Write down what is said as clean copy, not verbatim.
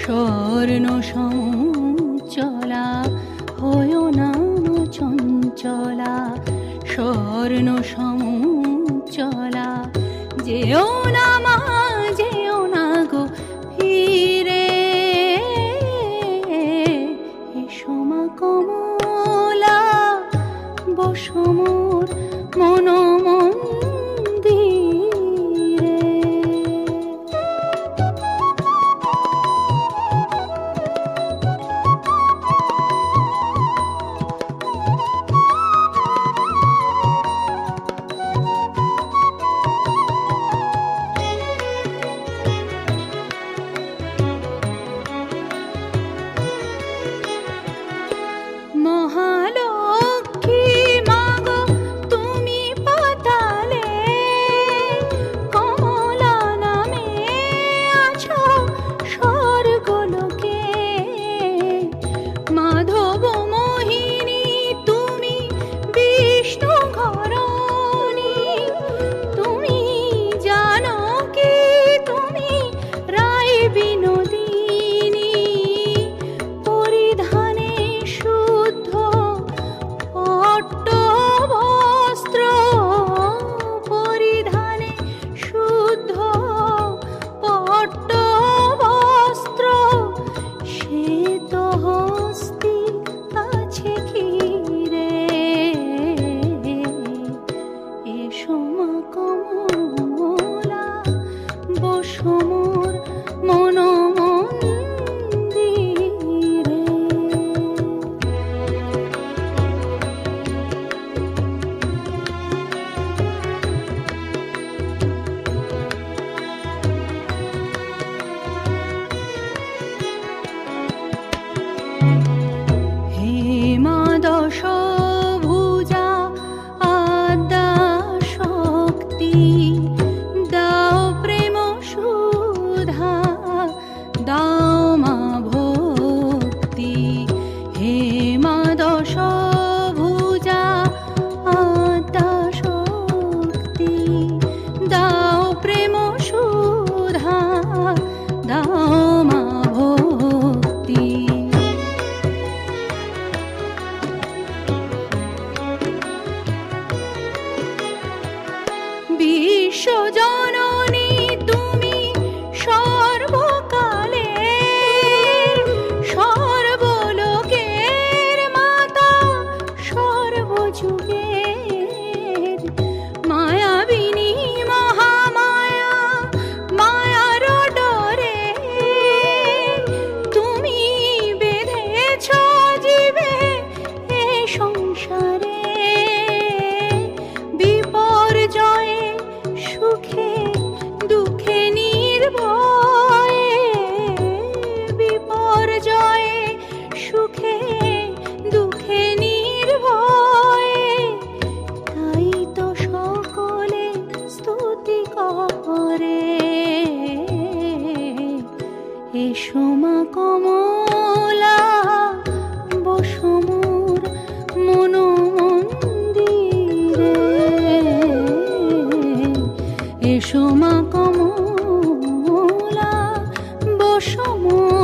স্বর্ণ সমচলা হয়ো না চঞ্চলা, স্বর্ণ সমচলা যেও না মা যেও না গো ফিরে, এসো মা কমলা বসো মোর মন মন্দিরে। মহালক্ষ্মী মাগো তুমি পাতালে, কমলা নামে আছো স্বর্গলোকে। মাধব মোহিনী তুমি বিষ্ণু ঘরণী, তুমি জানকী তুমি রায় বিনোদিনী। পরিধানে শুদ্ধ পট্ট বস্ত্র, পরিধানে শুদ্ধ পট্ট বস্ত্র, শ্বেত হস্তি আছে ঘিরে। এসো মা কমলা বসো মোর মন মন্দিরে। হে মা দশভুজা আদ্যা শক্তি, দাও প্রেম সুধা দাও মা ভক্তি। হে মা দশভুজা আদ্যা শক্তি, দাও প্রেম সুধা দাও মা ভক্তি। বিশ্বজননী তুমি সর্বকালে, সর্বলোকের মাতা সর্বযুগের। মায়াবিনী মহামায়া মায়ার ডরে, তুমি বেঁধেছ জীবে এ সংসারে। বিপর্যয়ে সুখে দুঃখে নির্ভয়ে, বিপর্যয়ে সুখে দুঃখে নির্ভয়ে, তাই তো সকলে স্তুতি করে। এসো মা কমলা বসো মোর মন মন্দিরে। এসো মা কমলা বসো মোর